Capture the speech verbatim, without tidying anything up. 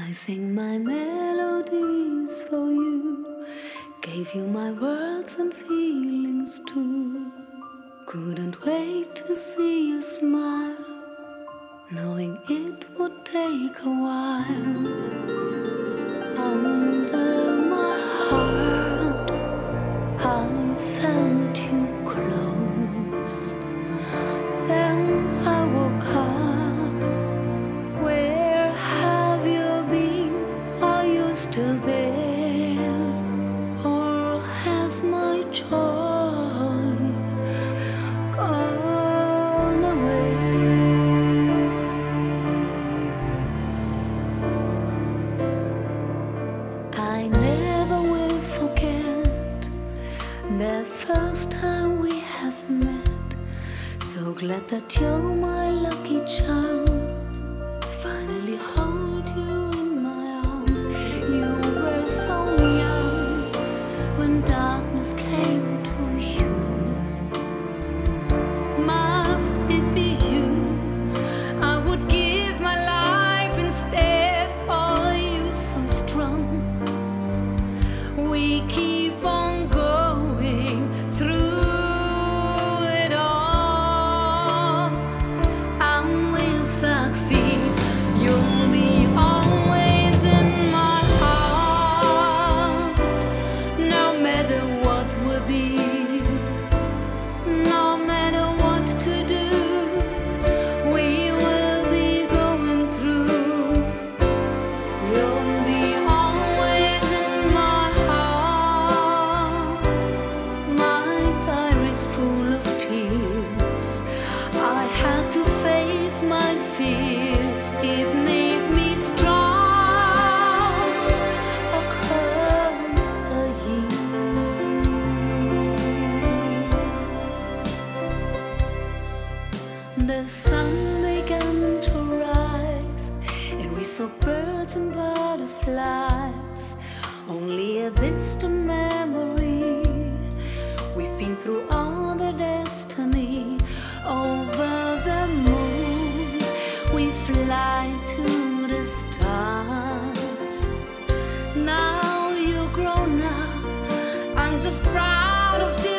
I sing my melodies for you, gave you my words and feelings too. Couldn't wait to see you smile, knowing it would take a while. Under my heart, I felt you close. Then I woke up. Where have you been? Are you still there? Or has my joy gone away? I never will forget the first time we have met. So glad that you're my lucky charm. Finally hold you in my arms. You were so young when darkness came to you. Must it be you? I would give my life instead. Oh, you're so strong. We keep on going through it all, and we'll succeed. You'll be always in my heart, no matter what will be, no matter what to do. We will be going through. You'll be always in my heart. My diary's full of tears. I had to face my fears. It made me strong across the years. The sun began to rise, and we saw birds and butterflies. Only a distant memory. We've been through all the destiny. Over the moon we fly to the stars. Now you're grown up, I'm just proud of this.